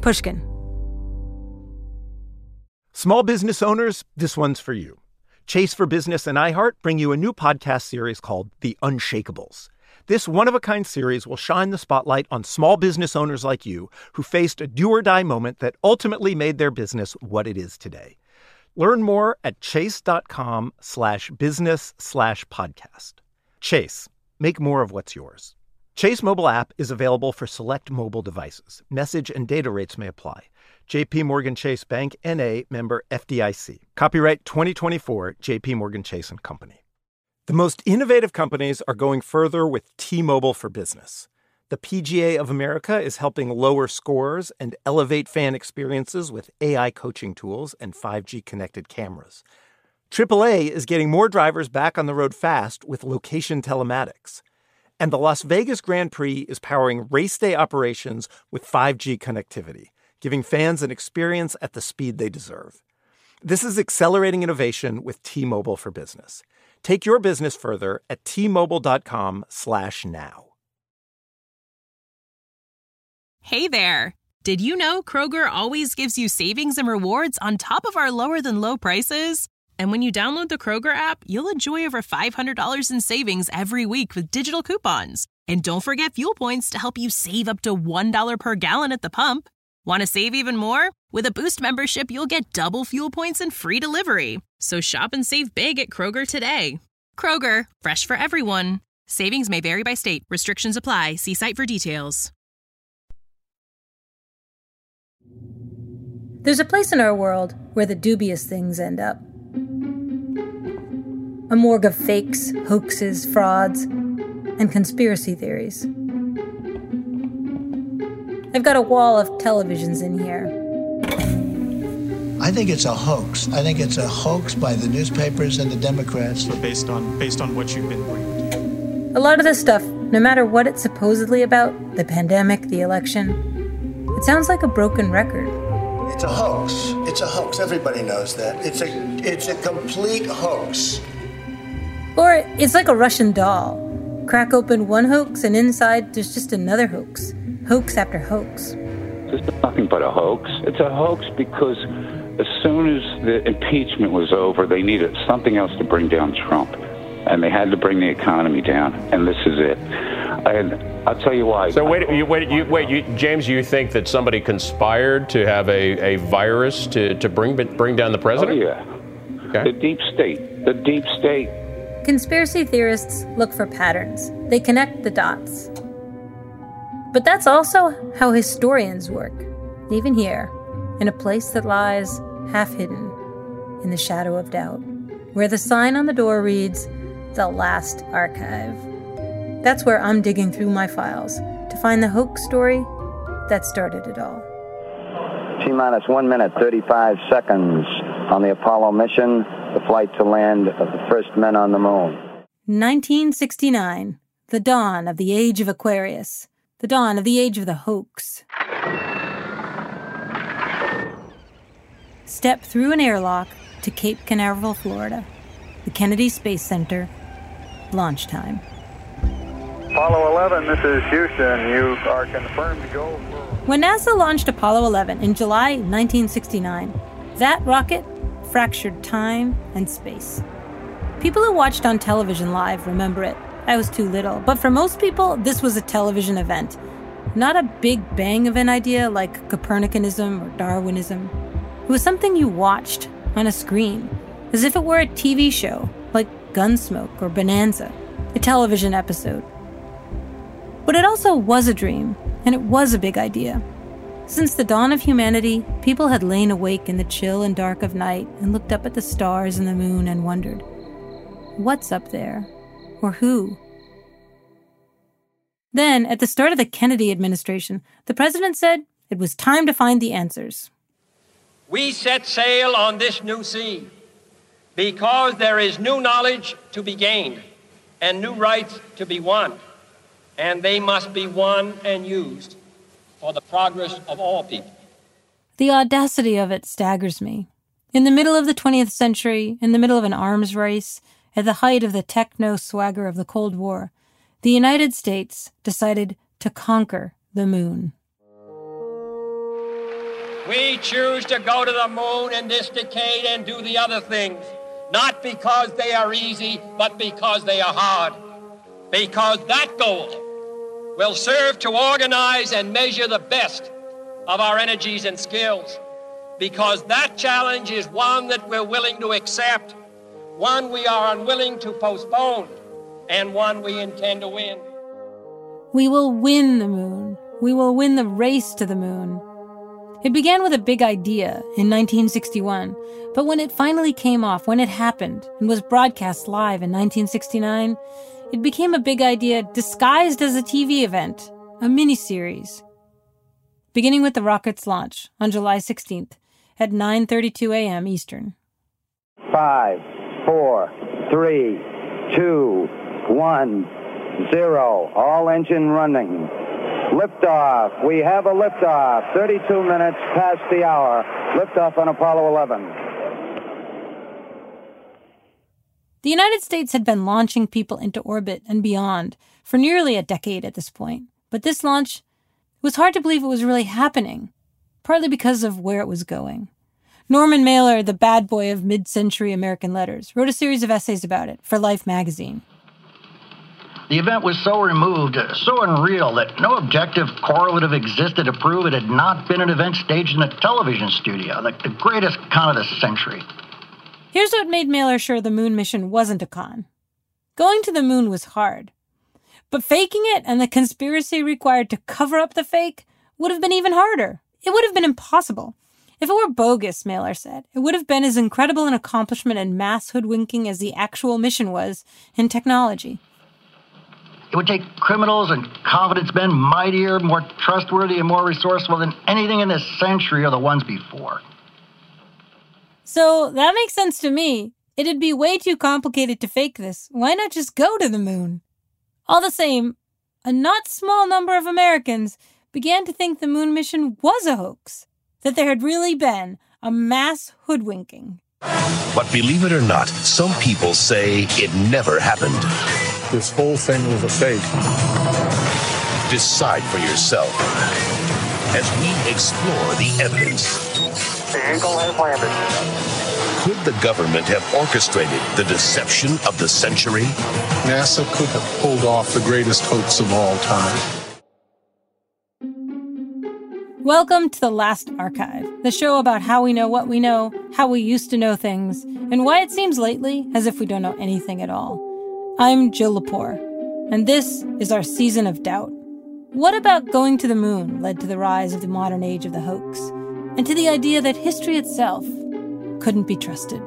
Pushkin. Small business owners, this one's for you. Chase for Business and iHeart bring you a new podcast series called The Unshakables. This one-of-a-kind series will shine the spotlight on small business owners like you who faced a do-or-die moment that ultimately made their business what it is today. Learn more at chase.com/business/podcast. Chase, make more of what's yours. Chase mobile app is available for select mobile devices. Message and data rates may apply. J.P. Morgan Chase Bank, N.A., member FDIC. Copyright 2024, J.P. Morgan Chase & Company. The most innovative companies are going further with T-Mobile for Business. The PGA of America is helping lower scores and elevate fan experiences with AI coaching tools and 5G connected cameras. AAA is getting more drivers back on the road fast with location telematics. And the Las Vegas Grand Prix is powering race day operations with 5G connectivity, giving fans an experience at the speed they deserve. This is accelerating innovation with T-Mobile for Business. Take your business further at T-Mobile.com/now. Hey there. Did you know Kroger always gives you savings and rewards on top of our lower than low prices? And when you download the Kroger app, you'll enjoy over $500 in savings every week with digital coupons. And don't forget fuel points to help you save up to $1 per gallon at the pump. Want to save even more? With a Boost membership, you'll get double fuel points and free delivery. So shop and save big at Kroger today. Kroger, fresh for everyone. Savings may vary by state. Restrictions apply. See site for details. There's a place in our world where the dubious things end up. A morgue of fakes, hoaxes, frauds, and conspiracy theories. I've got a wall of televisions in here. I think it's a hoax. I think it's a hoax by the newspapers and the Democrats. Based on what you've been briefed. A lot of this stuff, no matter what it's supposedly about, the pandemic, the election, it sounds like a broken record. It's a hoax. It's a hoax. Everybody knows that. It's a complete hoax. Or it's like a Russian doll. Crack open one hoax and inside there's just another hoax. Hoax after hoax. It's nothing but a hoax. It's a hoax because as soon as the impeachment was over, they needed something else to bring down Trump. And they had to bring the economy down. And this is it. And I'll tell you why. So wait, James, you think that somebody conspired to have a virus to bring down the president? Oh, yeah. Okay. The deep state. Conspiracy theorists look for patterns. They connect the dots. But that's also how historians work, even here, in a place that lies half hidden in the shadow of doubt, where the sign on the door reads, "The Last Archive." That's where I'm digging through my files to find the hoax story that started it all. T-minus 1 minute, 35 seconds on the Apollo mission, the flight to land of the first men on the moon. 1969, the dawn of the age of Aquarius, the dawn of the age of the hoax. Step through an airlock to Cape Canaveral, Florida, the Kennedy Space Center, launch time. Apollo 11, this is Houston. You are confirmed to go. When NASA launched Apollo 11 in July 1969, that rocket fractured time and space. People who watched on television live remember it. I was too little, but for most people, this was a television event. Not a big bang of an idea like Copernicanism or Darwinism. It was something you watched on a screen, as if it were a TV show, like Gunsmoke or Bonanza, a television episode. But it also was a dream, and it was a big idea. Since the dawn of humanity, people had lain awake in the chill and dark of night and looked up at the stars and the moon and wondered, what's up there? Or who? Then, at the start of the Kennedy administration, the president said it was time to find the answers. We set sail on this new sea because there is new knowledge to be gained and new rights to be won, and they must be won and used for the progress of all people. The audacity of it staggers me. In the middle of the 20th century, in the middle of an arms race, at the height of the techno-swagger of the Cold War, the United States decided to conquer the moon. We choose to go to the moon in this decade and do the other things, not because they are easy, but because they are hard. Because that goal will serve to organize and measure the best of our energies and skills. Because that challenge is one that we're willing to accept, one we are unwilling to postpone, and one we intend to win. We will win the moon. We will win the race to the moon. It began with a big idea in 1961, but when it finally came off, when it happened and was broadcast live in 1969, it became a big idea disguised as a TV event, a miniseries. Beginning with the rocket's launch on July 16th at 9:32 a.m. Eastern. 5, 4, 3, 2, 1, 0. All engine running. Liftoff. We have a liftoff. 32 minutes past the hour. Liftoff on Apollo 11. The United States had been launching people into orbit and beyond for nearly a decade at this point. But this launch, it was hard to believe it was really happening, partly because of where it was going. Norman Mailer, the bad boy of mid-century American letters, wrote a series of essays about it for Life magazine. The event was so removed, so unreal, that no objective correlative existed to prove it had not been an event staged in a television studio, like the greatest con of the century. Here's what made Mailer sure the moon mission wasn't a con. Going to the moon was hard. But faking it and the conspiracy required to cover up the fake would have been even harder. It would have been impossible. If it were bogus, Mailer said, it would have been as incredible an accomplishment in mass hoodwinking as the actual mission was in technology. It would take criminals and confidence men mightier, more trustworthy, and more resourceful than anything in this century or the ones before. So that makes sense to me. It'd be way too complicated to fake this. Why not just go to the moon? All the same, a not small number of Americans began to think the moon mission was a hoax, that there had really been a mass hoodwinking. But believe it or not, some people say it never happened. This whole thing was a fake. Decide for yourself as we explore the evidence. The Eagle has landed. Could the government have orchestrated the deception of the century? NASA could have pulled off the greatest hoax of all time. Welcome to The Last Archive, the show about how we know what we know, how we used to know things, and why it seems lately as if we don't know anything at all. I'm Jill Lepore, and this is our season of doubt. What about going to the moon led to the rise of the modern age of the hoax, and to the idea that history itself couldn't be trusted?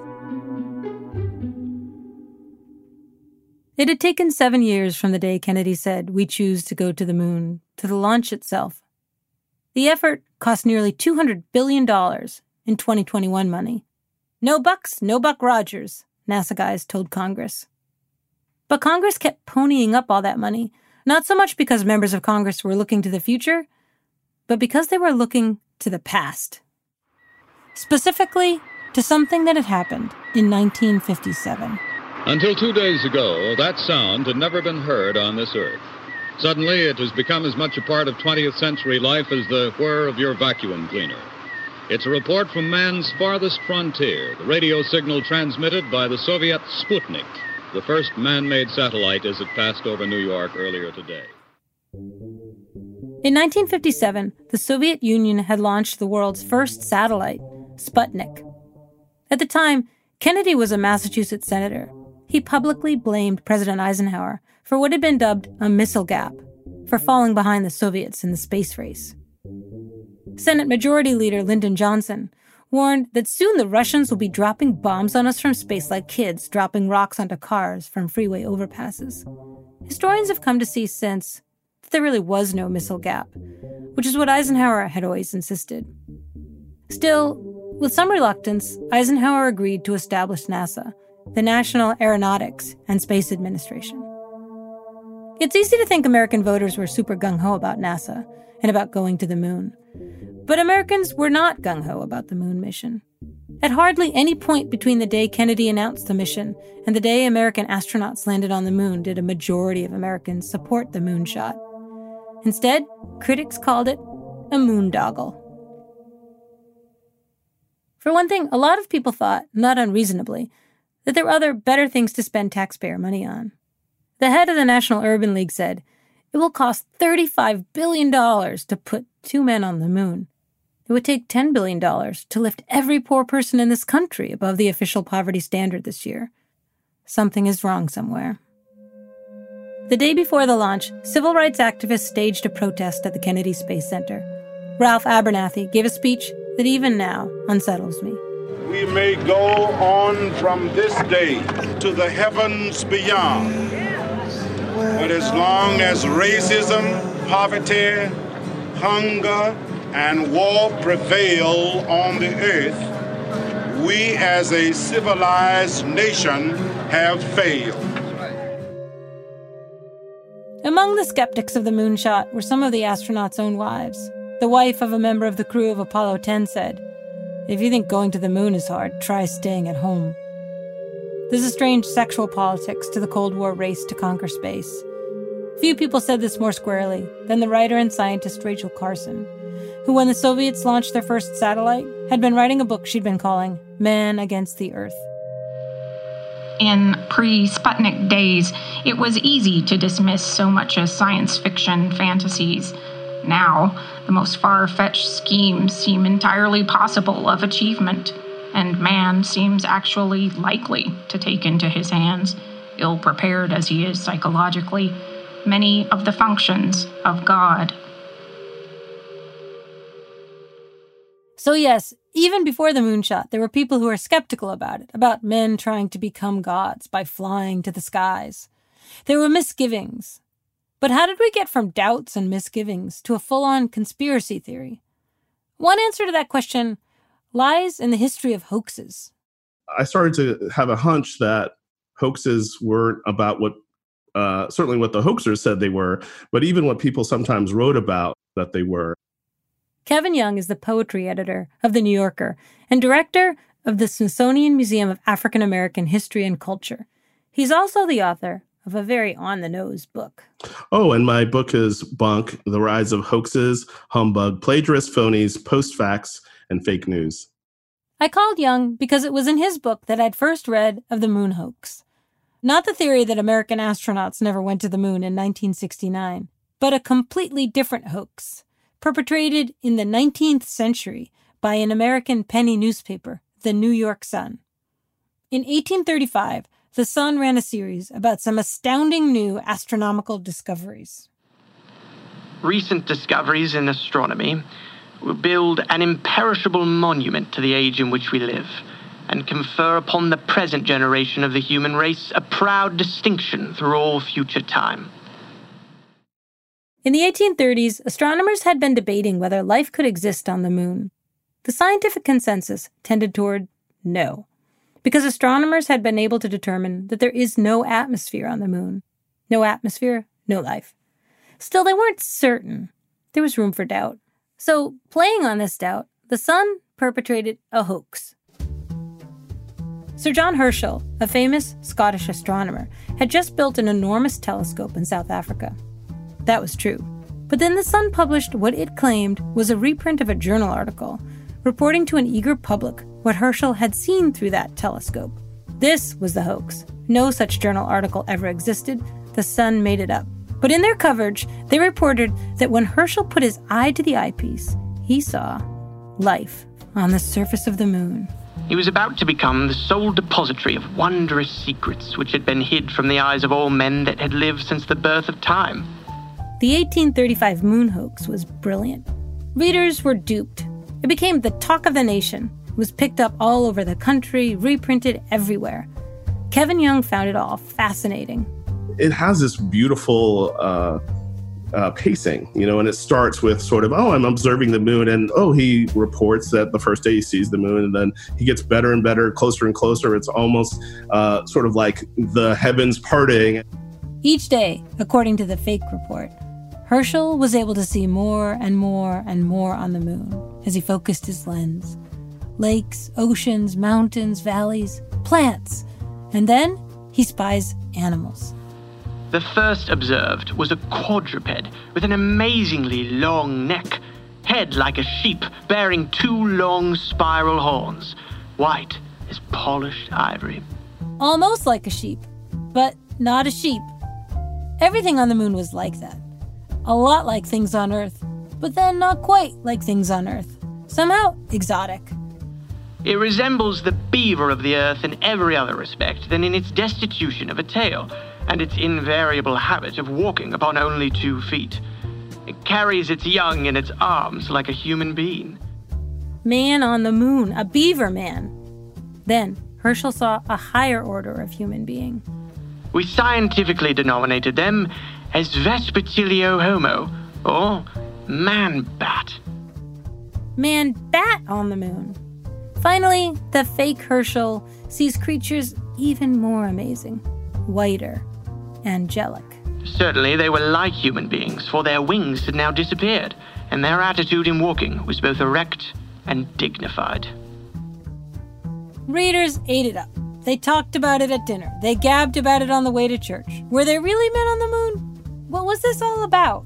It had taken 7 years from the day Kennedy said, "We choose to go to the moon," to the launch itself. The effort cost nearly $200 billion in 2021 money. No bucks, no Buck Rogers, NASA guys told Congress. But Congress kept ponying up all that money, not so much because members of Congress were looking to the future, but because they were looking to the past. Specifically, to something that had happened in 1957. Until 2 days ago, that sound had never been heard on this earth. Suddenly, it has become as much a part of 20th century life as the whir of your vacuum cleaner. It's a report from man's farthest frontier, the radio signal transmitted by the Soviet Sputnik, the first man-made satellite as it passed over New York earlier today. In 1957, the Soviet Union had launched the world's first satellite, Sputnik. At the time, Kennedy was a Massachusetts senator. He publicly blamed President Eisenhower for what had been dubbed a missile gap, for falling behind the Soviets in the space race. Senate Majority Leader Lyndon Johnson warned that soon the Russians will be dropping bombs on us from space like kids dropping rocks onto cars from freeway overpasses. Historians have come to see since that there really was no missile gap, which is what Eisenhower had always insisted. Still, with some reluctance, Eisenhower agreed to establish NASA, the National Aeronautics and Space Administration. It's easy to think American voters were super gung-ho about NASA and about going to the moon. But Americans were not gung-ho about the moon mission. At hardly any point between the day Kennedy announced the mission and the day American astronauts landed on the moon did a majority of Americans support the moonshot. Instead, critics called it a moondoggle. For one thing, a lot of people thought, not unreasonably, that there were other better things to spend taxpayer money on. The head of the National Urban League said, it will cost $35 billion to put 2 men on the moon. It would take $10 billion to lift every poor person in this country above the official poverty standard this year. Something is wrong somewhere. The day before the launch, civil rights activists staged a protest at the Kennedy Space Center. Ralph Abernathy gave a speech that even now unsettles me. We may go on from this day to the heavens beyond. But as long as racism, poverty, hunger, and war prevail on the earth, we as a civilized nation have failed. Among the skeptics of the moonshot were some of the astronauts' own wives. The wife of a member of the crew of Apollo 10 said, "If you think going to the moon is hard, try staying at home." There's a strange sexual politics to the Cold War race to conquer space. Few people said this more squarely than the writer and scientist Rachel Carson, who, when the Soviets launched their first satellite, had been writing a book she'd been calling Man Against the Earth. In pre-Sputnik days, it was easy to dismiss so much as science fiction fantasies. Now, the most far-fetched schemes seem entirely possible of achievement, and man seems actually likely to take into his hands, ill-prepared as he is psychologically, many of the functions of God. So yes, even before the moonshot, there were people who were skeptical about it, about men trying to become gods by flying to the skies. There were misgivings. But how did we get from doubts and misgivings to a full-on conspiracy theory? One answer to that question lies in the history of hoaxes. I started to have a hunch that hoaxes weren't about what, certainly what the hoaxers said they were, but even what people sometimes wrote about that they were. Kevin Young is the poetry editor of The New Yorker and director of the Smithsonian Museum of African American History and Culture. He's also the author of a very on-the-nose book. Oh, and my book is Bunk, The Rise of Hoaxes, Humbug, Plagiarist Phonies, Post-Facts, and Fake News. I called Young because it was in his book that I'd first read of the moon hoax. Not the theory that American astronauts never went to the moon in 1969, but a completely different hoax, perpetrated in the 19th century by an American penny newspaper, the New York Sun. In 1835, the Sun ran a series about some astounding new astronomical discoveries. Recent discoveries in astronomy will build an imperishable monument to the age in which we live and confer upon the present generation of the human race a proud distinction through all future time. In the 1830s, astronomers had been debating whether life could exist on the moon. The scientific consensus tended toward no, because astronomers had been able to determine that there is no atmosphere on the moon. No atmosphere, no life. Still, they weren't certain. There was room for doubt. So, playing on this doubt, the Sun perpetrated a hoax. Sir John Herschel, a famous Scottish astronomer, had just built an enormous telescope in South Africa. That was true. But then the Sun published what it claimed was a reprint of a journal article, reporting to an eager public what Herschel had seen through that telescope. This was the hoax. No such journal article ever existed. The Sun made it up. But in their coverage, they reported that when Herschel put his eye to the eyepiece, he saw life on the surface of the moon. He was about to become the sole depository of wondrous secrets which had been hid from the eyes of all men that had lived since the birth of time. The 1835 moon hoax was brilliant. Readers were duped. It became the talk of the nation. It was picked up all over the country, reprinted everywhere. Kevin Young found it all fascinating. It has this beautiful pacing, and it starts with sort of, I'm observing the moon, and he reports that the first day he sees the moon, and then he gets better and better, closer and closer. It's almost sort of like the heavens parting. Each day, according to the fake report, Herschel was able to see more and more and more on the moon as he focused his lens. Lakes, oceans, mountains, valleys, plants. And then he spies animals. The first observed was a quadruped with an amazingly long neck, head like a sheep, bearing 2 long spiral horns, white as polished ivory. Almost like a sheep, but not a sheep. Everything on the moon was like that. A lot like things on Earth, but then not quite like things on Earth. Somehow exotic. It resembles the beaver of the Earth in every other respect than in its destitution of a tail, and its invariable habit of walking upon only 2 feet. It carries its young in its arms like a human being. Man on the moon, a beaver man. Then Herschel saw a higher order of human being. We scientifically denominated them as Vespertilio homo, or man-bat. Man-bat on the moon. Finally, the fake Herschel sees creatures even more amazing, whiter, angelic. Certainly they were like human beings, for their wings had now disappeared, and their attitude in walking was both erect and dignified. Readers ate it up. They talked about it at dinner. They gabbed about it on the way to church. Were there really men on the moon? What was this all about?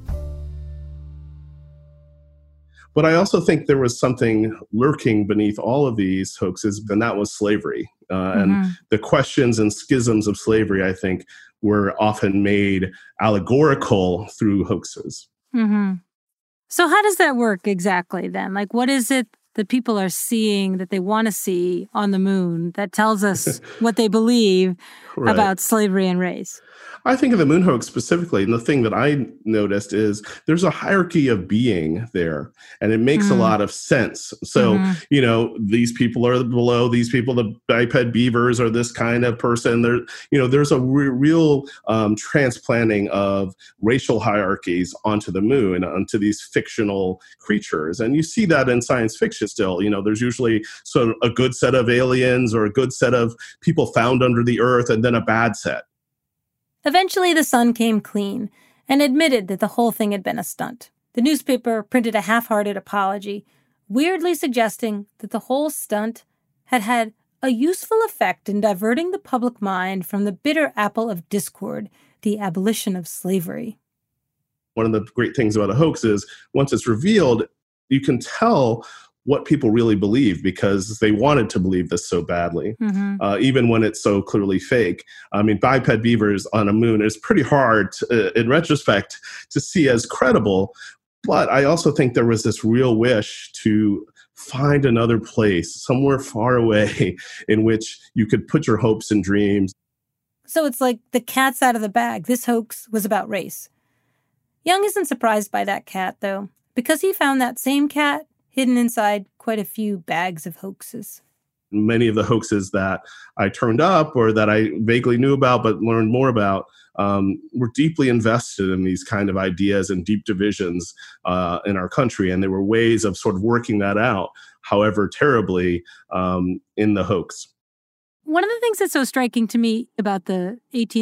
But I also think there was something lurking beneath all of these hoaxes, and that was slavery. And the questions and schisms of slavery, I think, were often made allegorical through hoaxes. Mm-hmm. So how does that work exactly then? Like, what is it that people are seeing that they want to see on the moon that tells us what they believe about slavery and race? I think of the moon hoax specifically, and the thing that I noticed is there's a hierarchy of being there, and it makes a lot of sense. So, you know, these people are below these people, the biped beavers are this kind of person. There, you know, there's a real transplanting of racial hierarchies onto the moon, onto these fictional creatures. And you see that in science fiction still. You know, there's usually sort of a good set of aliens or a good set of people found under the earth, and then a bad set. Eventually, the Sun came clean and admitted that the whole thing had been a stunt. The newspaper printed a half-hearted apology, weirdly suggesting that the whole stunt had had a useful effect in diverting the public mind from the bitter apple of discord, the abolition of slavery. One of the great things about a hoax is once it's revealed, you can tell what people really believe because they wanted to believe this so badly, even when it's so clearly fake. I mean, biped beavers on a moon is pretty hard in retrospect to see as credible, but I also think there was this real wish to find another place, somewhere far away, in which you could put your hopes and dreams. So it's like the cat's out of the bag. This hoax was about race. Young isn't surprised by that cat, though, because he found that same cat hidden inside quite a few bags of hoaxes. Many of the hoaxes that I turned up or that I vaguely knew about but learned more about were deeply invested in these kind of ideas and deep divisions in our country. And there were ways of sort of working that out, however terribly, in the hoax. One of the things that's so striking to me about the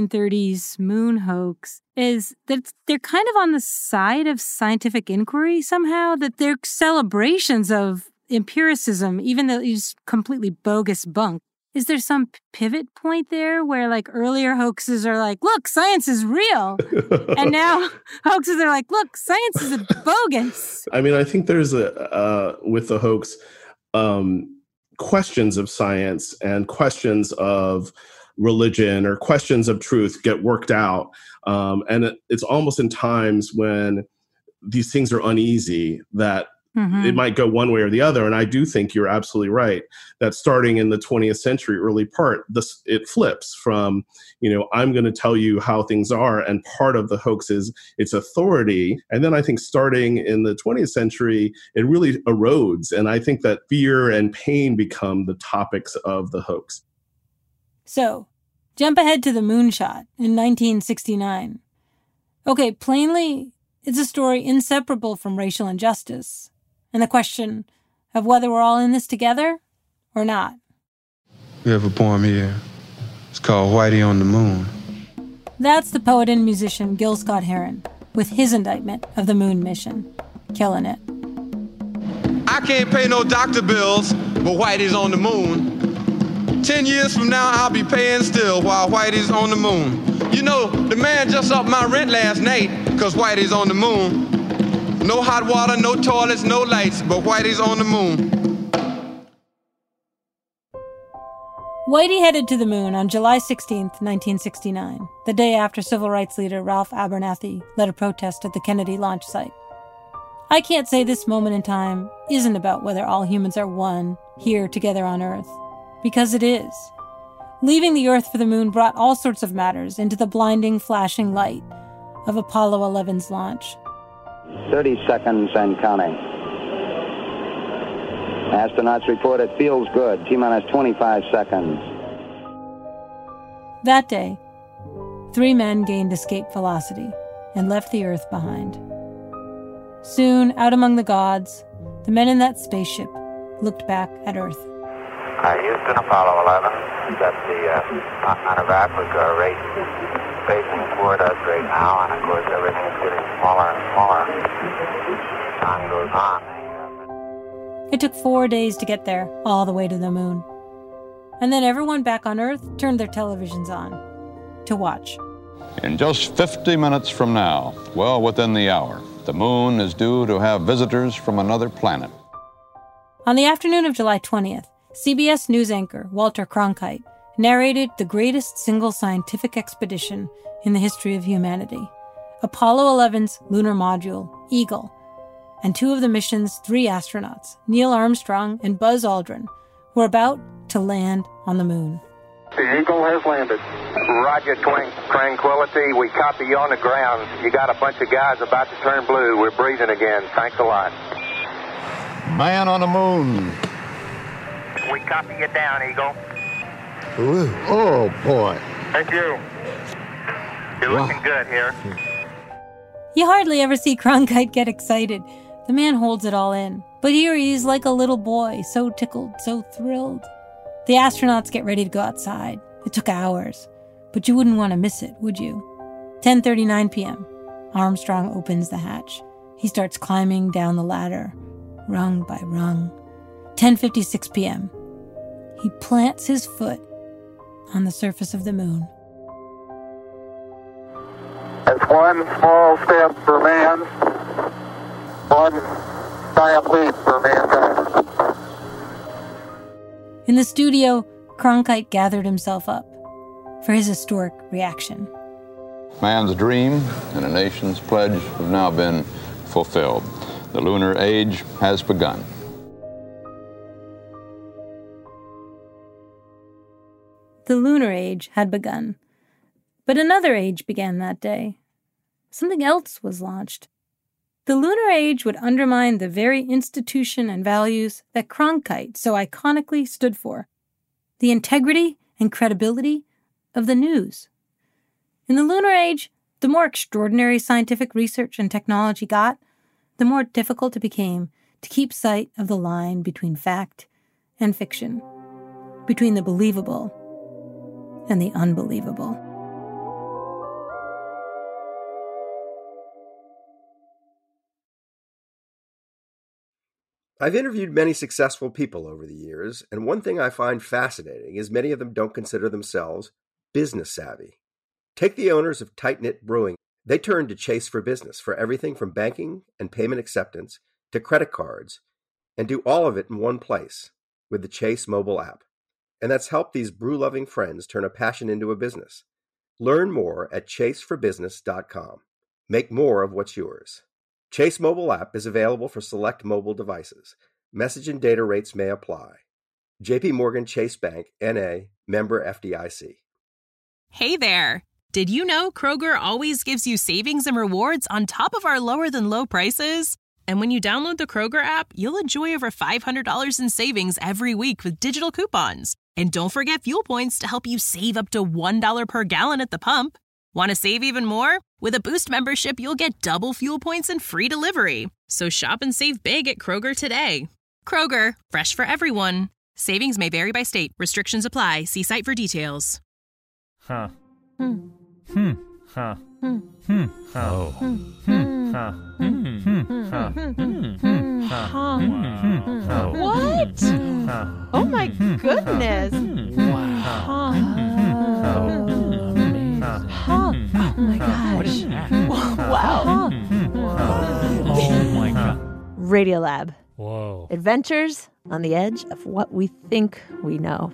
1830s moon hoax is that they're kind of on the side of scientific inquiry somehow, that they're celebrations of empiricism, even though it's completely bogus bunk. Is there some pivot point there where like earlier hoaxes are like, look, science is real. And now hoaxes are like, look, science is bogus. I mean, I think there's with the hoax, questions of science and questions of religion or questions of truth get worked out. And it's almost in times when these things are uneasy that it might go one way or the other. And I do think you're absolutely right that starting in the 20th century early part, it flips from, you know, I'm going to tell you how things are. And part of the hoax is its authority. And then I think starting in the 20th century, it really erodes. And I think that fear and pain become the topics of the hoax. So jump ahead to the moonshot in 1969. Okay, plainly, it's a story inseparable from racial injustice and the question of whether we're all in this together or not. We have a poem here. It's called Whitey on the Moon. That's the poet and musician Gil Scott-Heron with his indictment of the moon mission. Killing it. I can't pay no doctor bills, but Whitey's on the moon. 10 years from now, I'll be paying still while Whitey's on the moon. You know, the man just upped my rent last night because Whitey's on the moon. No hot water, no toilets, no lights, but Whitey's on the moon. Whitey headed to the moon on July 16, 1969, the day after civil rights leader Ralph Abernathy led a protest at the Kennedy launch site. I can't say this moment in time isn't about whether all humans are one, here together on Earth, because it is. Leaving the Earth for the moon brought all sorts of matters into the blinding, flashing light of Apollo 11's launch. 30 seconds and counting. Astronauts report it feels good. T-minus 25 seconds. That day, 3 men gained escape velocity and left the Earth behind. Soon, out among the gods, the men in that spaceship looked back at Earth. Houston, Apollo 11. That's the Anavac rate facing toward us right now, and of course everything is getting smaller and smaller. Time goes on. It took 4 days to get there, all the way to the moon. And then everyone back on Earth turned their televisions on to watch. In just 50 minutes from now, well within the hour, the moon is due to have visitors from another planet. On the afternoon of July 20th, CBS News anchor Walter Cronkite narrated the greatest single scientific expedition in the history of humanity, Apollo 11's lunar module, Eagle, and 2 of the mission's 3 astronauts, Neil Armstrong and Buzz Aldrin, were about to land on the moon. The Eagle has landed. Roger, Tranquility. We copy you on the ground. You got a bunch of guys about to turn blue. We're breathing again. Thanks a lot. Man on the moon. We copy you down, Eagle. Ooh. Oh, boy. Thank you. You're looking good here. You hardly ever see Cronkite get excited. The man holds it all in. But here he is like a little boy, so tickled, so thrilled. The astronauts get ready to go outside. It took hours, but you wouldn't want to miss it, would you? 10:39 p.m. Armstrong opens the hatch. He starts climbing down the ladder, rung by rung. 10:56 p.m. He plants his foot on the surface of the moon. It's one small step for man, one giant leap for mankind. In the studio, Cronkite gathered himself up for his historic reaction. Man's dream and a nation's pledge have now been fulfilled. The lunar age has begun. The lunar age had begun. But another age began that day. Something else was launched. The lunar age would undermine the very institution and values that Cronkite so iconically stood for. The integrity and credibility of the news. In the lunar age, the more extraordinary scientific research and technology got, the more difficult it became to keep sight of the line between fact and fiction, between the believable and the unbelievable. I've interviewed many successful people over the years, and one thing I find fascinating is many of them don't consider themselves business savvy. Take the owners of Tight Knit Brewing. They turned to Chase for business for everything from banking and payment acceptance to credit cards, and do all of it in one place with the Chase mobile app. And that's helped these brew-loving friends turn a passion into a business. Learn more at chaseforbusiness.com. Make more of what's yours. Chase mobile app is available for select mobile devices. Message and data rates may apply. JP Morgan Chase Bank, N.A., member FDIC. Hey there. Did you know Kroger always gives you savings and rewards on top of our lower than low prices? And when you download the Kroger app, you'll enjoy over $500 in savings every week with digital coupons. And don't forget fuel points to help you save up to $1 per gallon at the pump. Want to save even more? With a Boost membership, you'll get double fuel points and free delivery. So shop and save big at Kroger today. Kroger, fresh for everyone. Savings may vary by state. Restrictions apply. See site for details. Huh. Hmm. Hmm. Huh. Hmm. Hmm. Huh. Oh. Hmm. Huh. Hmm. Huh. Hmm. Huh. Huh. What? Oh my goodness. Huh. Oh my gosh. Wow. Radiolab. Whoa. Adventures on the edge of what we think we know.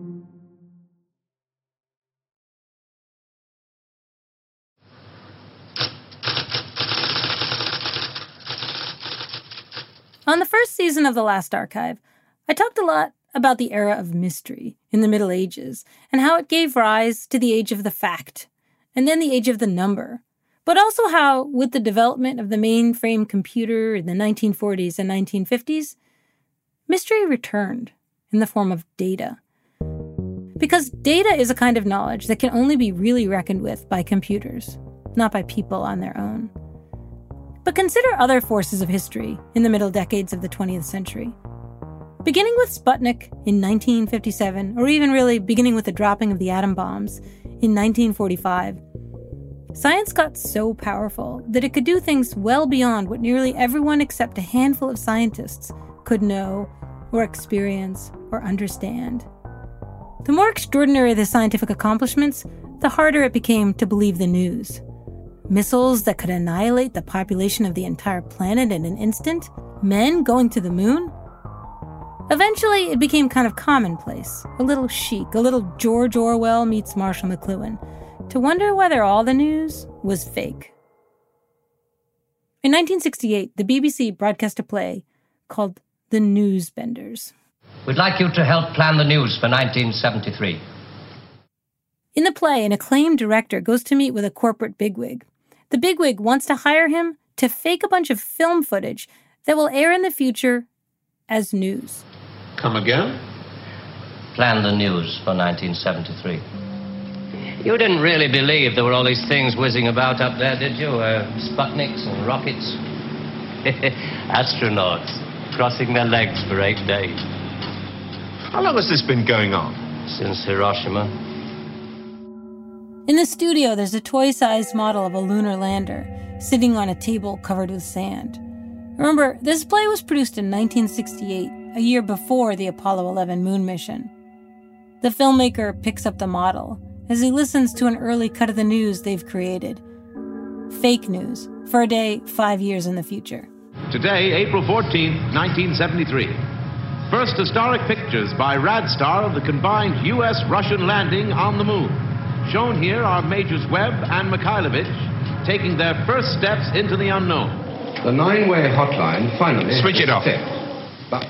On the first season of The Last Archive, I talked a lot about the era of mystery in the Middle Ages and how it gave rise to the age of the fact and then the age of the number, but also how, with the development of the mainframe computer in the 1940s and 1950s, mystery returned in the form of data. Because data is a kind of knowledge that can only be really reckoned with by computers, not by people on their own. But consider other forces of history in the middle decades of the 20th century. Beginning with Sputnik in 1957, or even really beginning with the dropping of the atom bombs in 1945, science got so powerful that it could do things well beyond what nearly everyone except a handful of scientists could know or experience or understand. The more extraordinary the scientific accomplishments, the harder it became to believe the news. Missiles that could annihilate the population of the entire planet in an instant? Men going to the moon? Eventually, it became kind of commonplace, a little chic, a little George Orwell meets Marshall McLuhan, to wonder whether all the news was fake. In 1968, the BBC broadcast a play called The Newsbenders. We'd like you to help plan the news for 1973. In the play, an acclaimed director goes to meet with a corporate bigwig. The bigwig wants to hire him to fake a bunch of film footage that will air in the future as news. Come again? Plan the news for 1973. You didn't really believe there were all these things whizzing about up there, did you? Sputniks and rockets? Astronauts crossing their legs for 8 days. How long has this been going on? Since Hiroshima. In the studio, there's a toy-sized model of a lunar lander sitting on a table covered with sand. Remember, this play was produced in 1968, a year before the Apollo 11 moon mission. The filmmaker picks up the model as he listens to an early cut of the news they've created. Fake news for a day 5 years in the future. Today, April 14th, 1973. First historic pictures by Radstar of the combined U.S.-Russian landing on the moon. Shown here are Majors Webb and Mikhailovich taking their first steps into the unknown. The 9-way hotline finally... Switch it off. But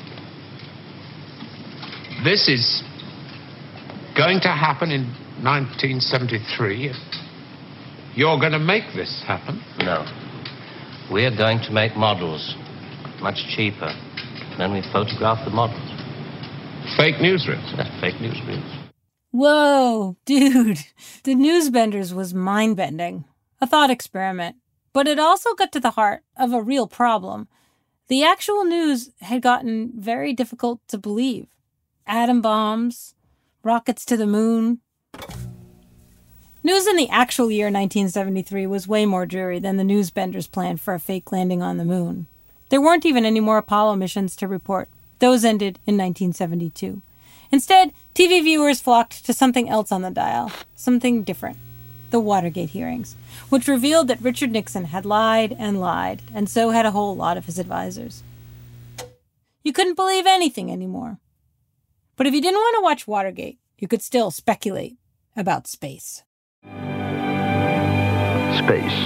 this is going to happen in 1973. You're going to make this happen? No. We're going to make models, much cheaper. Then we photograph the models. Fake newsreels? Fake newsreels. Whoa, dude. The Newsbenders was mind-bending. A thought experiment. But it also got to the heart of a real problem. The actual news had gotten very difficult to believe. Atom bombs, rockets to the moon. News in the actual year 1973 was way more dreary than the Newsbenders' plan for a fake landing on the moon. There weren't even any more Apollo missions to report. Those ended in 1972. Instead, TV viewers flocked to something else on the dial, something different. The Watergate hearings, which revealed that Richard Nixon had lied, and so had a whole lot of his advisors. You couldn't believe anything anymore. But if you didn't want to watch Watergate, you could still speculate about space. Space.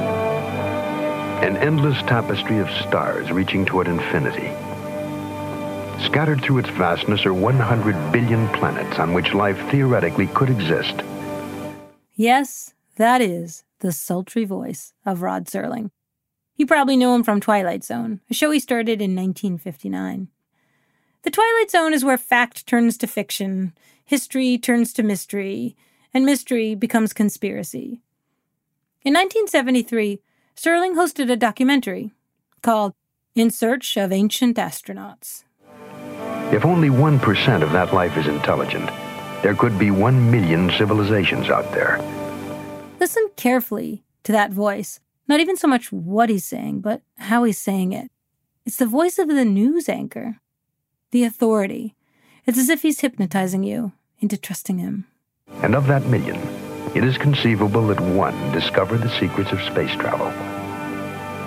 An endless tapestry of stars reaching toward infinity. Scattered through its vastness are 100 billion planets on which life theoretically could exist. Yes, that is the sultry voice of Rod Serling. You probably know him from Twilight Zone, a show he started in 1959. The Twilight Zone is where fact turns to fiction, history turns to mystery, and mystery becomes conspiracy. In 1973, Serling hosted a documentary called In Search of Ancient Astronauts. If only 1% of that life is intelligent, there could be 1 million civilizations out there. Listen carefully to that voice. Not even so much what he's saying, but how he's saying it. It's the voice of the news anchor. The authority. It's as if he's hypnotizing you into trusting him. And of that million, it is conceivable that one discovered the secrets of space travel.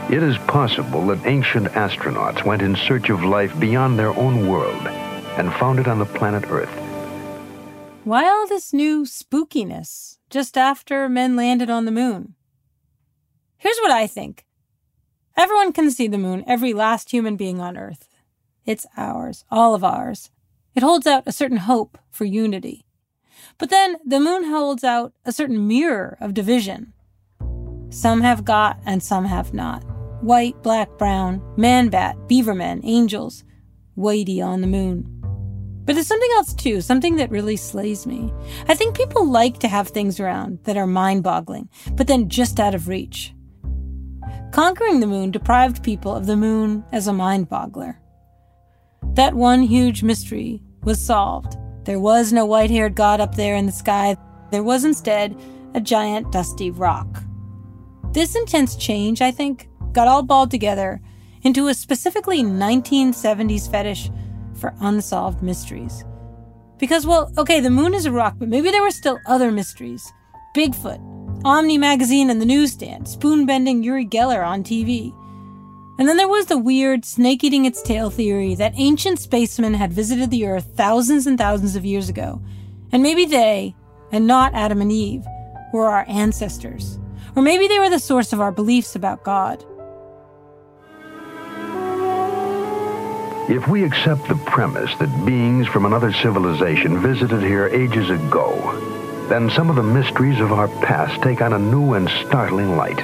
It is possible that ancient astronauts went in search of life beyond their own world and found it on the planet Earth. Why all this new spookiness just after men landed on the moon? Here's what I think. Everyone can see the moon, every last human being on Earth. It's ours, all of ours. It holds out a certain hope for unity. But then the moon holds out a certain mirror of division. Some have got and some have not. White, black, brown, man-bat, beavermen, angels, Whitey on the moon. But there's something else too, something that really slays me. I think people like to have things around that are mind-boggling, but then just out of reach. Conquering the moon deprived people of the moon as a mind-boggler. That one huge mystery was solved. There was no white-haired god up there in the sky. There was instead a giant dusty rock. This intense change, I think, got all balled together into a specifically 1970s fetish for unsolved mysteries. Because, well, okay, the moon is a rock, but maybe there were still other mysteries. Bigfoot, Omni magazine and the newsstand, spoon-bending Uri Geller on TV. And then there was the weird, snake-eating-its-tail theory that ancient spacemen had visited the Earth thousands and thousands of years ago. And maybe they, and not Adam and Eve, were our ancestors. Or maybe they were the source of our beliefs about God. If we accept the premise that beings from another civilization visited here ages ago, then some of the mysteries of our past take on a new and startling light.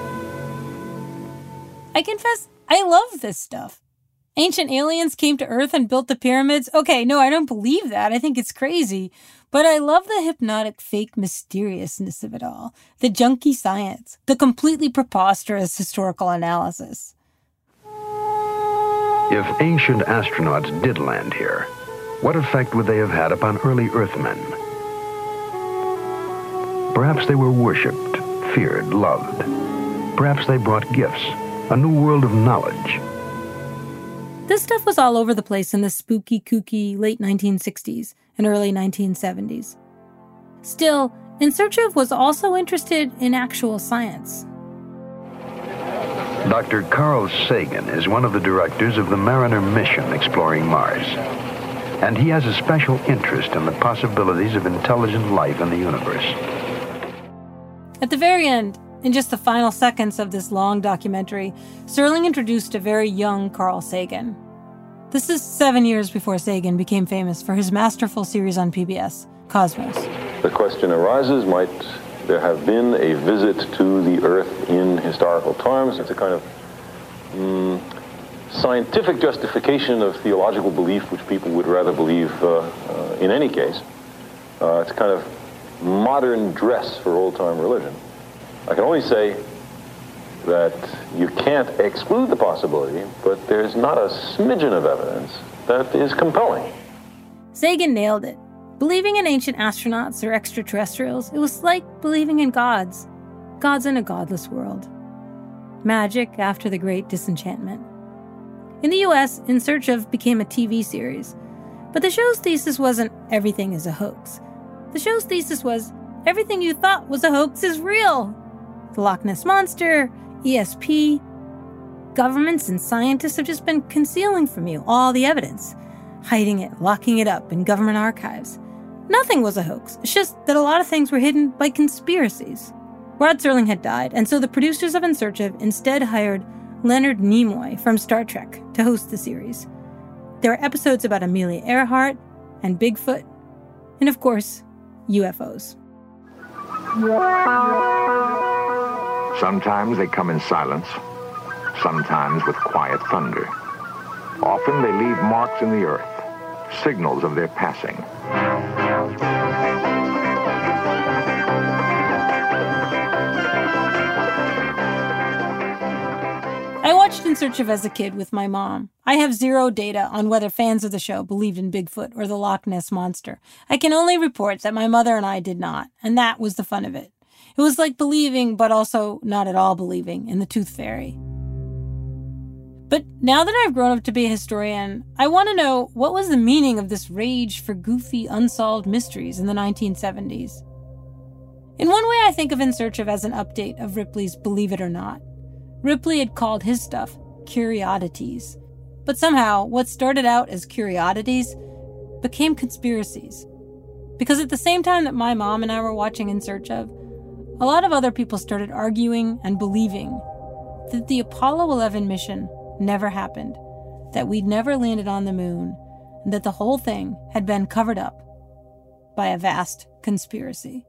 I confess, I love this stuff. Ancient aliens came to Earth and built the pyramids. Okay, no, I don't believe that. I think it's crazy. But I love the hypnotic, fake mysteriousness of it all. The junky science. The completely preposterous historical analysis. If ancient astronauts did land here, what effect would they have had upon early Earthmen? Perhaps they were worshipped, feared, loved. Perhaps they brought gifts, a new world of knowledge. This stuff was all over the place in the spooky, kooky late 1960s and early 1970s. Still, In Search Of was also interested in actual science. Dr. Carl Sagan is one of the directors of the Mariner mission exploring Mars. And he has a special interest in the possibilities of intelligent life in the universe. At the very end, in just the final seconds of this long documentary, Serling introduced a very young Carl Sagan. This is 7 years before Sagan became famous for his masterful series on PBS, Cosmos. The question arises, might there have been a visit to the Earth in historical times? It's a kind of scientific justification of theological belief, which people would rather believe in any case. It's a kind of modern dress for old-time religion. I can only say that you can't exclude the possibility, but there's not a smidgen of evidence that is compelling. Sagan nailed it. Believing in ancient astronauts or extraterrestrials, it was like believing in gods. Gods in a godless world. Magic after the Great Disenchantment. In the US, In Search Of became a TV series. But the show's thesis wasn't everything is a hoax. The show's thesis was everything you thought was a hoax is real. The Loch Ness Monster, ESP. Governments and scientists have just been concealing from you all the evidence, hiding it, locking it up in government archives. Nothing was a hoax. It's just that a lot of things were hidden by conspiracies. Rod Serling had died, and so the producers of In Search Of instead hired Leonard Nimoy from Star Trek to host the series. There were episodes about Amelia Earhart and Bigfoot, and of course, UFOs. Sometimes they come in silence, sometimes with quiet thunder. Often they leave marks in the earth, signals of their passing. I watched In Search Of as a kid with my mom. I have zero data on whether fans of the show believed in Bigfoot or the Loch Ness Monster. I can only report that my mother and I did not, and that was the fun of it. It was like believing, but also not at all believing, in the Tooth Fairy. But now that I've grown up to be a historian, I want to know what was the meaning of this rage for goofy, unsolved mysteries in the 1970s. In one way, I think of In Search Of as an update of Ripley's Believe It or Not. Ripley had called his stuff curiodities. But somehow, what started out as curiodities became conspiracies. Because at the same time that my mom and I were watching In Search of, a lot of other people started arguing and believing that the Apollo 11 mission never happened, that we'd never landed on the moon, and that the whole thing had been covered up by a vast conspiracy.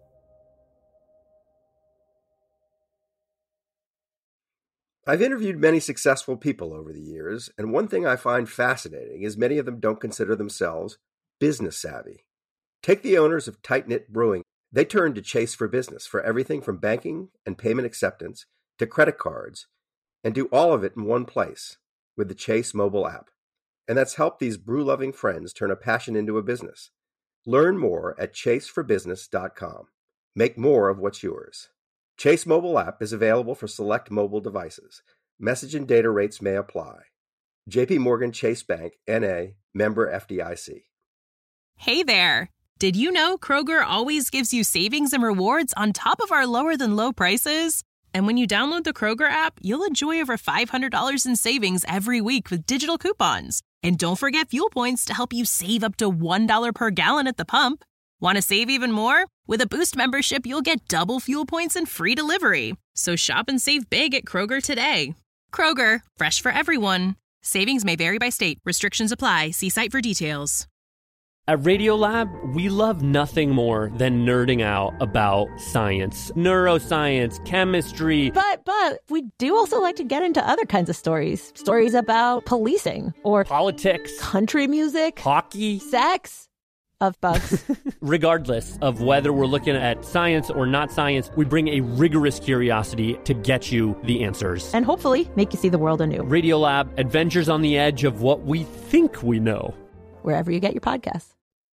I've interviewed many successful people over the years, and one thing I find fascinating is many of them don't consider themselves business savvy. Take the owners of Tight Knit Brewing. They turned to Chase for business for everything from banking and payment acceptance to credit cards, and do all of it in one place with the Chase mobile app. And that's helped these brew-loving friends turn a passion into a business. Learn more at chaseforbusiness.com. Make more of what's yours. Chase mobile app is available for select mobile devices. Message and data rates may apply. J.P. Morgan Chase Bank, N.A., member FDIC. Hey there! Did you know Kroger always gives you savings and rewards on top of our lower-than-low prices? And when you download the Kroger app, you'll enjoy over $500 in savings every week with digital coupons. And don't forget fuel points to help you save up to $1 per gallon at the pump. Want to save even more? With a Boost membership, you'll get double fuel points and free delivery. So shop and save big at Kroger today. Kroger, fresh for everyone. Savings may vary by state. Restrictions apply. See site for details. At Radiolab, we love nothing more than nerding out about science, neuroscience, chemistry. But we do also like to get into other kinds of stories. Stories about policing or politics, country music, hockey, sex. Of bugs. Regardless of whether we're looking at science or not science, we bring a rigorous curiosity to get you the answers. And hopefully make you see the world anew. Radiolab, adventures on the edge of what we think we know. Wherever you get your podcasts.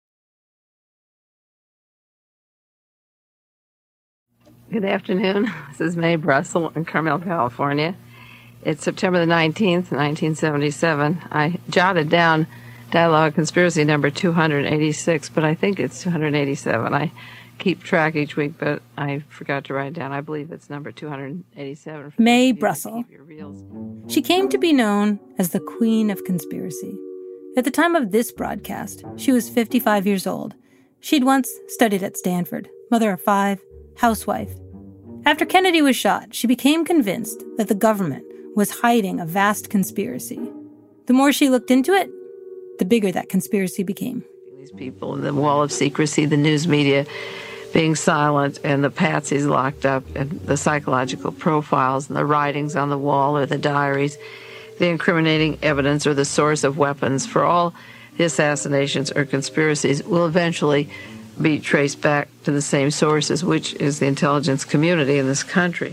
Good afternoon. This is Mae Brussel in Carmel, California. It's September the 19th, 1977. I jotted down Dialogue Conspiracy number 286, but I think it's 287. I keep track each week, but I forgot to write it down. I believe it's number 287. Mae Brussel. She came to be known as the Queen of Conspiracy. At the time of this broadcast, she was 55 years old. She'd once studied at Stanford, mother of 5, housewife. After Kennedy was shot, she became convinced that the government was hiding a vast conspiracy. The more she looked into it, the bigger that conspiracy became. These people, the wall of secrecy, the news media being silent, and the patsies locked up, and the psychological profiles, and the writings on the wall or the diaries, the incriminating evidence or the source of weapons for all the assassinations or conspiracies will eventually be traced back to the same sources, which is the intelligence community in this country.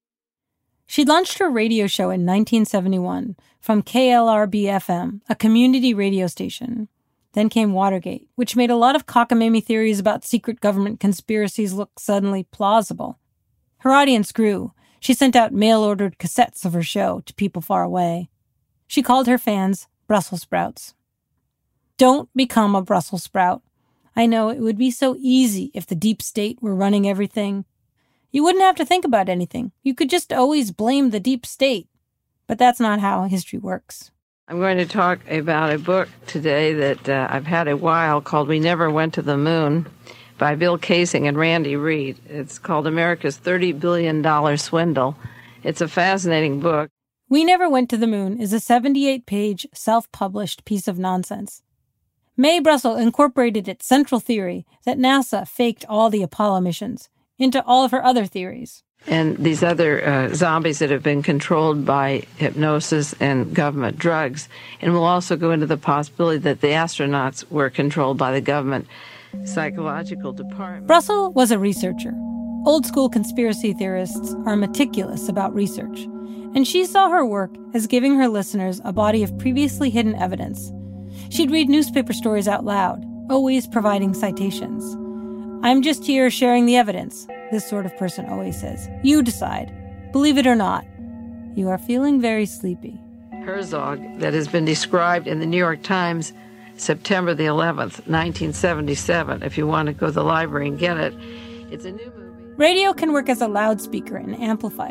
She launched her radio show in 1971 from KLRB-FM, a community radio station. Then came Watergate, which made a lot of cockamamie theories about secret government conspiracies look suddenly plausible. Her audience grew. She sent out mail-ordered cassettes of her show to people far away. She called her fans Brussels sprouts. Don't become a Brussels sprout. I know it would be so easy if the deep state were running everything. You wouldn't have to think about anything. You could just always blame the deep state. But that's not how history works. I'm going to talk about a book today that I've had a while called We Never Went to the Moon by Bill Kaysing and Randy Reed. It's called America's $30 Billion Swindle. It's a fascinating book. We Never Went to the Moon is a 78-page, self-published piece of nonsense. Mae Brussel incorporated its central theory that NASA faked all the Apollo missions into all of her other theories. And these other zombies that have been controlled by hypnosis and government drugs. And we'll also go into the possibility that the astronauts were controlled by the government psychological department. Brussel was a researcher. Old-school conspiracy theorists are meticulous about research. And she saw her work as giving her listeners a body of previously hidden evidence. She'd read newspaper stories out loud, always providing citations. I'm just here sharing the evidence, this sort of person always says. You decide. Believe it or not. You are feeling very sleepy. Herzog, that has been described in the New York Times, September the 11th, 1977. If you want to go to the library and get it. It's a new movie. Radio can work as a loudspeaker and amplifier.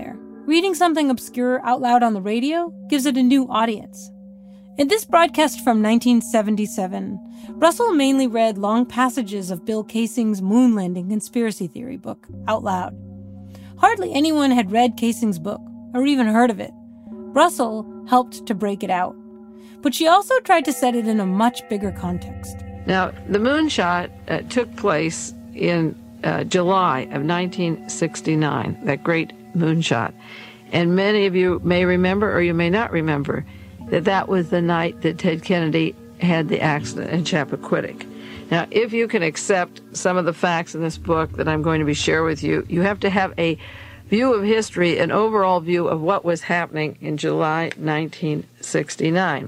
reading something obscure out loud on the radio gives it a new audience. In this broadcast from 1977, Russell mainly read long passages of Bill Kaysing's moon landing conspiracy theory book out loud. Hardly anyone had read Kaysing's book or even heard of it. Russell helped to break it out, but she also tried to set it in a much bigger context. Now, the moonshot took place in July of 1969, that great moonshot. And many of you may remember, or you may not remember, that was the night that Ted Kennedy had the accident in Chappaquiddick. Now, if you can accept some of the facts in this book that I'm going to be sharing with you, you have to have a view of history, an overall view of what was happening in July 1969.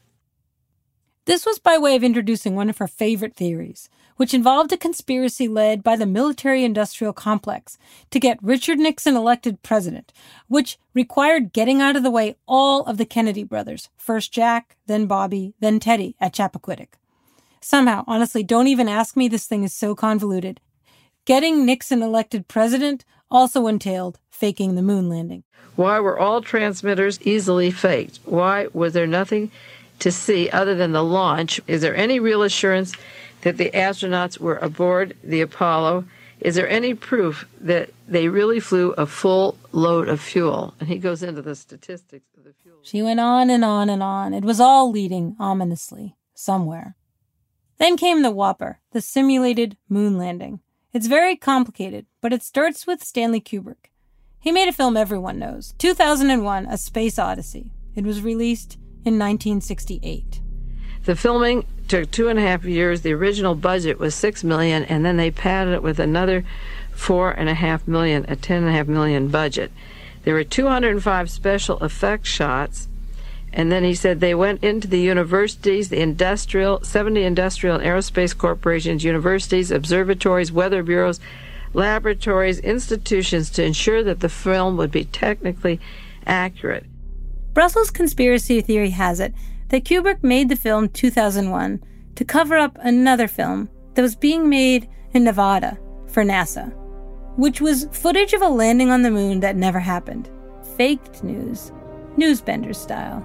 This was by way of introducing one of her favorite theories, which involved a conspiracy led by the military-industrial complex to get Richard Nixon elected president, which required getting out of the way all of the Kennedy brothers, first Jack, then Bobby, then Teddy at Chappaquiddick. Somehow, honestly, don't even ask me, this thing is so convoluted. Getting Nixon elected president also entailed faking the moon landing. Why were all transmitters easily faked? Why was there nothing to see other than the launch? Is there any real assurance that the astronauts were aboard the Apollo? Is there any proof that they really flew a full load of fuel? And he goes into the statistics of the fuel. She went on and on and on. It was all leading, ominously, somewhere. Then came the whopper, the simulated moon landing. It's very complicated, but it starts with Stanley Kubrick. He made a film everyone knows, 2001, A Space Odyssey. It was released in 1968. The filming took 2.5 years. The original budget was $6 million, and then they padded it with another $4.5 million, a $10.5 million budget. There were 205 special effects shots, and then he said they went into the universities, the 70 industrial and aerospace corporations, universities, observatories, weather bureaus, laboratories, institutions to ensure that the film would be technically accurate. Brussels conspiracy theory has it that Kubrick made the film 2001 to cover up another film that was being made in Nevada for NASA, which was footage of a landing on the moon that never happened. Faked news, Newsbender style.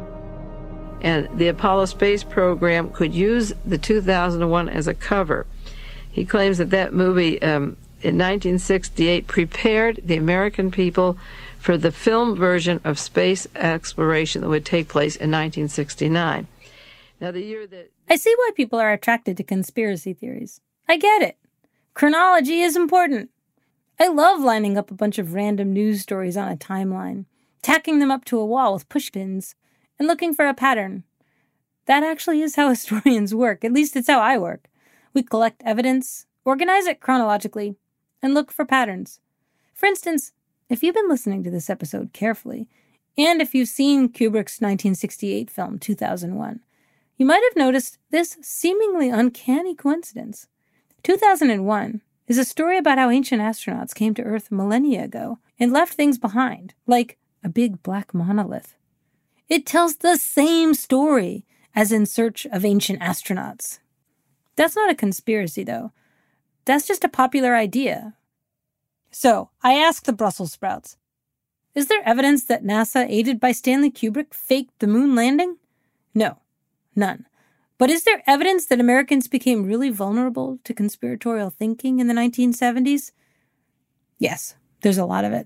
And the Apollo space program could use the 2001 as a cover. He claims that that movie in 1968 prepared the American people for the film version of space exploration that would take place in 1969. Now, the year that... I see why people are attracted to conspiracy theories. I get it. Chronology is important. I love lining up a bunch of random news stories on a timeline, tacking them up to a wall with pushpins, and looking for a pattern. That actually is how historians work. At least it's how I work. We collect evidence, organize it chronologically, and look for patterns. For instance, if you've been listening to this episode carefully, and if you've seen Kubrick's 1968 film 2001, you might have noticed this seemingly uncanny coincidence. 2001 is a story about how ancient astronauts came to Earth millennia ago and left things behind, like a big black monolith. It tells the same story as In Search of Ancient Astronauts. That's not a conspiracy, though. That's just a popular idea. So, I asked the Brussels sprouts, is there evidence that NASA, aided by Stanley Kubrick, faked the moon landing? No, none. But is there evidence that Americans became really vulnerable to conspiratorial thinking in the 1970s? Yes, there's a lot of it.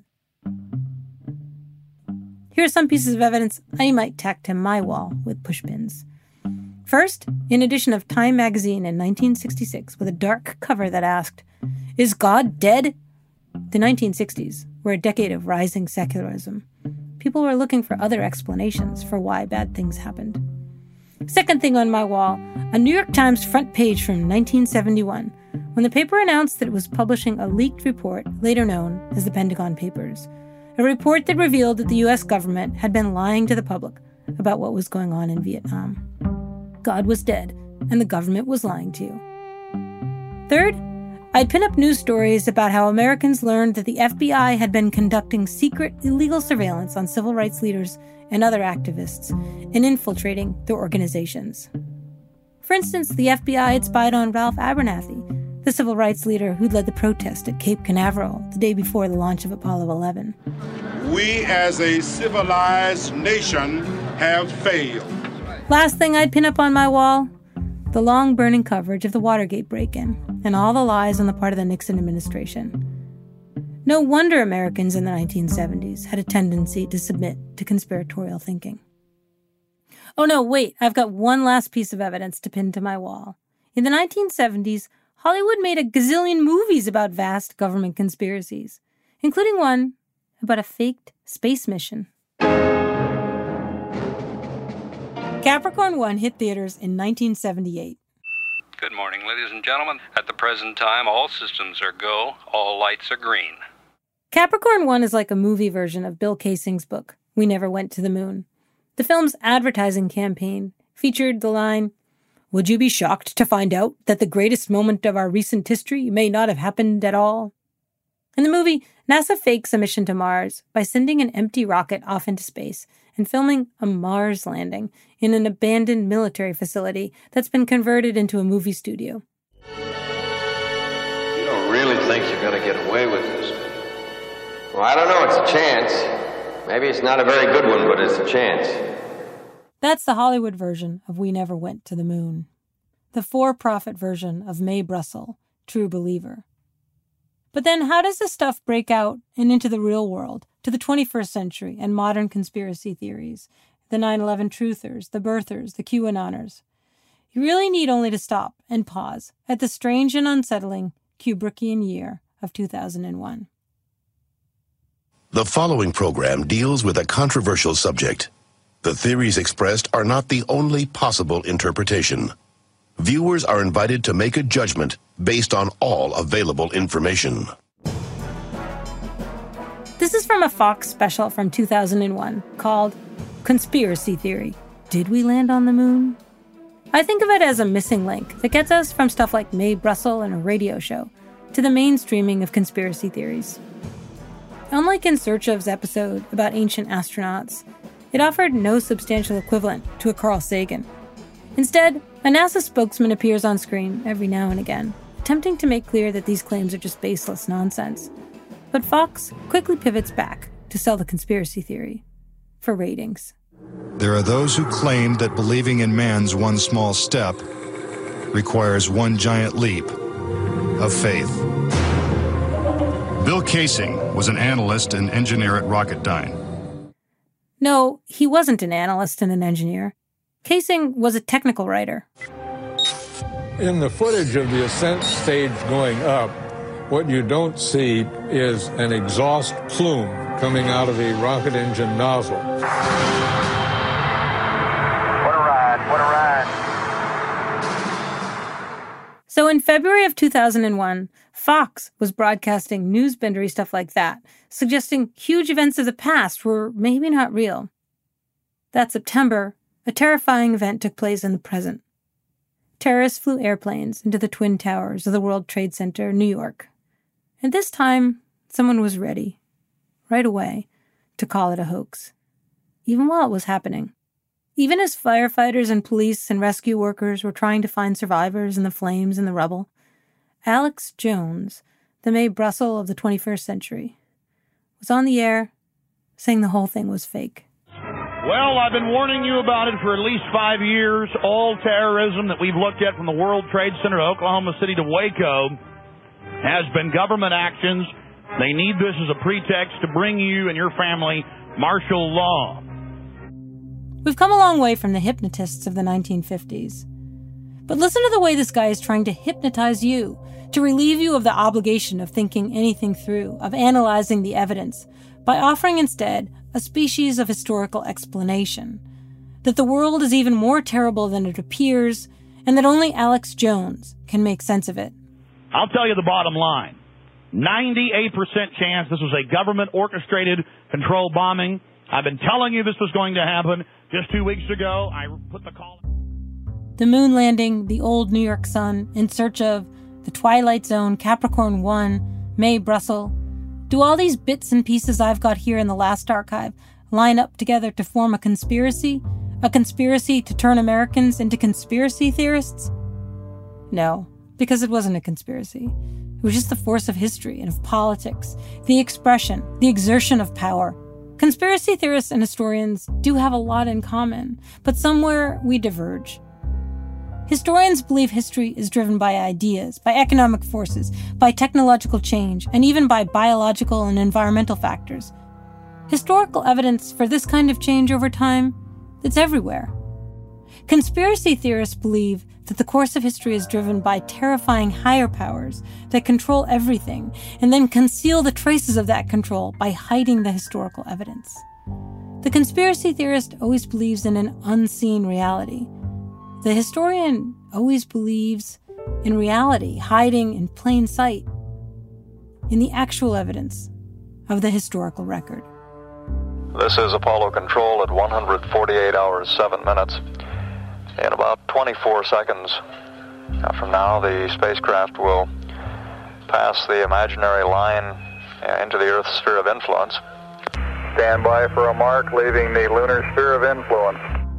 Here are some pieces of evidence I might tack to my wall with pushpins. First, an edition of Time magazine in 1966 with a dark cover that asked, "Is God dead?" The 1960s were a decade of rising secularism. People were looking for other explanations for why bad things happened. Second thing on my wall, a New York Times front page from 1971, when the paper announced that it was publishing a leaked report, later known as the Pentagon Papers, a report that revealed that the U.S. government had been lying to the public about what was going on in Vietnam. God was dead, and the government was lying to you. Third, I'd pin up news stories about how Americans learned that the FBI had been conducting secret, illegal surveillance on civil rights leaders and other activists and infiltrating their organizations. For instance, the FBI had spied on Ralph Abernathy, the civil rights leader who led the protest at Cape Canaveral the day before the launch of Apollo 11. We as a civilized nation have failed. Last thing I'd pin up on my wall, the long burning coverage of the Watergate break-in and all the lies on the part of the Nixon administration. No wonder Americans in the 1970s had a tendency to submit to conspiratorial thinking. Oh no, wait, I've got one last piece of evidence to pin to my wall. In the 1970s, Hollywood made a gazillion movies about vast government conspiracies, including one about a faked space mission. Capricorn 1 hit theaters in 1978. Good morning, ladies and gentlemen. At the present time, all systems are go, all lights are green. Capricorn 1 is like a movie version of Bill Kaysing's book, We Never Went to the Moon. The film's advertising campaign featured the line, "Would you be shocked to find out that the greatest moment of our recent history may not have happened at all?" In the movie, NASA fakes a mission to Mars by sending an empty rocket off into space and filming a Mars landing in an abandoned military facility that's been converted into a movie studio. You don't really think you're going to get away with this? Well, I don't know. It's a chance. Maybe it's not a very good one, but it's a chance. That's the Hollywood version of We Never Went to the Moon. The for-profit version of Mae Brussell, True Believer. But then how does this stuff break out and into the real world, to the 21st century and modern conspiracy theories, the 9/11 truthers, the birthers, the QAnoners? You really need only to stop and pause at the strange and unsettling Kubrickian year of 2001. The following program deals with a controversial subject. The theories expressed are not the only possible interpretation. Viewers are invited to make a judgment based on all available information. This is from a Fox special from 2001 called Conspiracy Theory. Did we land on the moon? I think of it as a missing link that gets us from stuff like Mae Brussell and a radio show to the mainstreaming of conspiracy theories. Unlike In Search of's episode about ancient astronauts, it offered no substantial equivalent to a Carl Sagan. Instead, a NASA spokesman appears on screen every now and again, attempting to make clear that these claims are just baseless nonsense. But Fox quickly pivots back to sell the conspiracy theory for ratings. There are those who claim that believing in man's one small step requires one giant leap of faith. Bill Kaysing was an analyst and engineer at Rocketdyne. No, he wasn't an analyst and an engineer. Kaysing was a technical writer. In the footage of the ascent stage going up, what you don't see is an exhaust plume coming out of the rocket engine nozzle. What a ride, what a ride. So in February of 2001, Fox was broadcasting newsbendery stuff like that, suggesting huge events of the past were maybe not real. That September, a terrifying event took place in the present. Terrorists flew airplanes into the Twin Towers of the World Trade Center, New York. And this time, someone was ready, right away, to call it a hoax, even while it was happening. Even as firefighters and police and rescue workers were trying to find survivors in the flames and the rubble, Alex Jones, the Mae Brussell of the 21st century, was on the air saying the whole thing was fake. Well, I've been warning you about it for at least 5 years. All terrorism that we've looked at from the World Trade Center to Oklahoma City to Waco has been government actions. They need this as a pretext to bring you and your family martial law. We've come a long way from the hypnotists of the 1950s. But listen to the way this guy is trying to hypnotize you, to relieve you of the obligation of thinking anything through, of analyzing the evidence, by offering instead a species of historical explanation, that the world is even more terrible than it appears, and that only Alex Jones can make sense of it. I'll tell you the bottom line. 98% chance this was a government-orchestrated controlled bombing. I've been telling you this was going to happen. Just 2 weeks ago, I put the call... The moon landing, the old New York sun, In Search of, the Twilight Zone, Capricorn 1, Mae Brussell. Do all these bits and pieces I've got here in the last archive line up together to form a conspiracy? A conspiracy to turn Americans into conspiracy theorists? No, because it wasn't a conspiracy. It was just the force of history and of politics, the expression, the exertion of power. Conspiracy theorists and historians do have a lot in common, but somewhere we diverge. Historians believe history is driven by ideas, by economic forces, by technological change, and even by biological and environmental factors. Historical evidence for this kind of change over time, it's everywhere. Conspiracy theorists believe that the course of history is driven by terrifying higher powers that control everything and then conceal the traces of that control by hiding the historical evidence. The conspiracy theorist always believes in an unseen reality. The historian always believes in reality hiding in plain sight, in the actual evidence of the historical record. This is Apollo Control at 148 hours, 7 minutes. In about 24 seconds from now, the spacecraft will pass the imaginary line into the Earth's sphere of influence. Stand by for a mark leaving the lunar sphere of influence.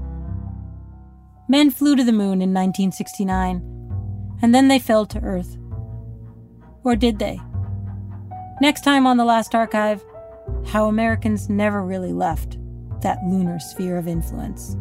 Men flew to the moon in 1969, and then they fell to Earth. Or did they? Next time on The Last Archive, how Americans never really left that lunar sphere of influence.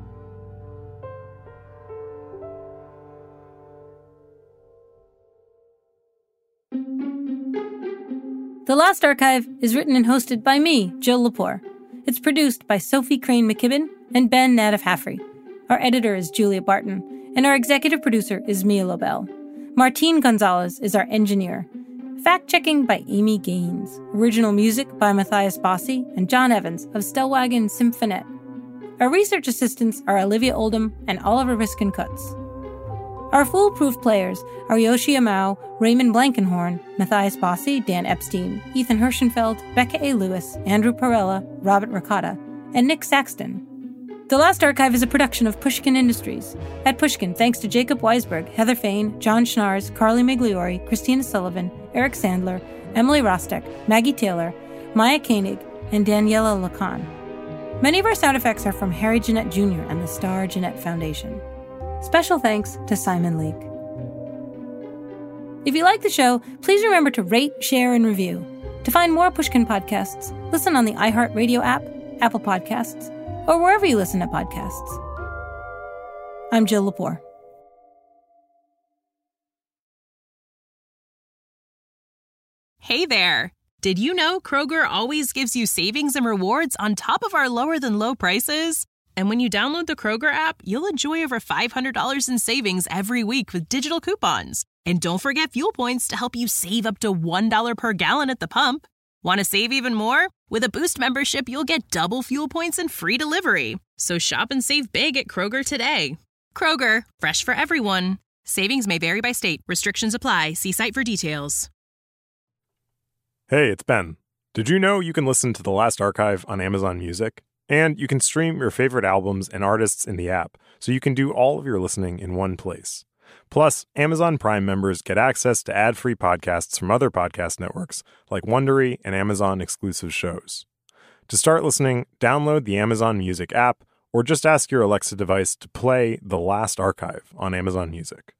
The Last Archive is written and hosted by me, Jill Lepore. It's produced by Sophie Crane McKibben and Ben Nadif-Haffrey. Our editor is Julia Barton, and our executive producer is Mia Lobel. Martine Gonzalez is our engineer. Fact-checking by Amy Gaines. Original music by Matthias Bossi and John Evans of Stellwagen Symphonette. Our research assistants are Olivia Oldham and Oliver Riskin-Kutz. Our foolproof players are Yoshi Amau, Raymond Blankenhorn, Matthias Bossi, Dan Epstein, Ethan Hirschenfeld, Becca A. Lewis, Andrew Perella, Robert Ricotta, and Nick Saxton. The Last Archive is a production of Pushkin Industries. At Pushkin, thanks to Jacob Weisberg, Heather Fain, John Schnars, Carly Migliori, Christina Sullivan, Eric Sandler, Emily Rostek, Maggie Taylor, Maya Koenig, and Daniela Lacan. Many of our sound effects are from Harry Jeanette Jr. and the Star Jeanette Foundation. Special thanks to Simon Leake. If you like the show, please remember to rate, share, and review. To find more Pushkin podcasts, listen on the iHeartRadio app, Apple Podcasts, or wherever you listen to podcasts. I'm Jill Lepore. Hey there! Did you know Kroger always gives you savings and rewards on top of our lower-than-low prices? And when you download the Kroger app, you'll enjoy over $500 in savings every week with digital coupons. And don't forget fuel points to help you save up to $1 per gallon at the pump. Want to save even more? With a Boost membership, you'll get double fuel points and free delivery. So shop and save big at Kroger today. Kroger, fresh for everyone. Savings may vary by state. Restrictions apply. See site for details. Hey, it's Ben. Did you know you can listen to The Last Archive on Amazon Music? And you can stream your favorite albums and artists in the app, so you can do all of your listening in one place. Plus, Amazon Prime members get access to ad-free podcasts from other podcast networks like Wondery and Amazon exclusive shows. To start listening, download the Amazon Music app or just ask your Alexa device to play The Last Archive on Amazon Music.